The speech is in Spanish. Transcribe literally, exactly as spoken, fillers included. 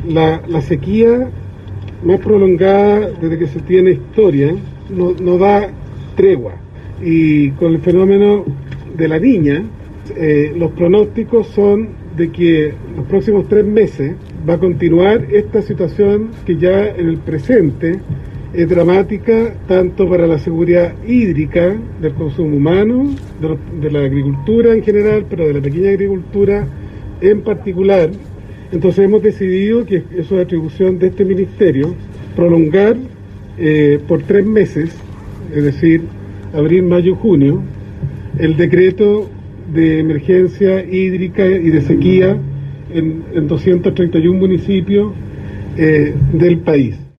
la, la sequía más prolongada desde que se tiene historia no, no da tregua. Y con el fenómeno de la Niña, eh, los pronósticos son de que los próximos tres meses va a continuar esta situación que ya en el presente es dramática tanto para la seguridad hídrica del consumo humano, de, lo, de la agricultura en general, pero de la pequeña agricultura en particular. Entonces hemos decidido, que eso es atribución de este ministerio, prolongar eh, por tres meses, es decir, abril, mayo, junio, el decreto de emergencia hídrica y de sequía en, en doscientos treinta y uno municipios eh, del país.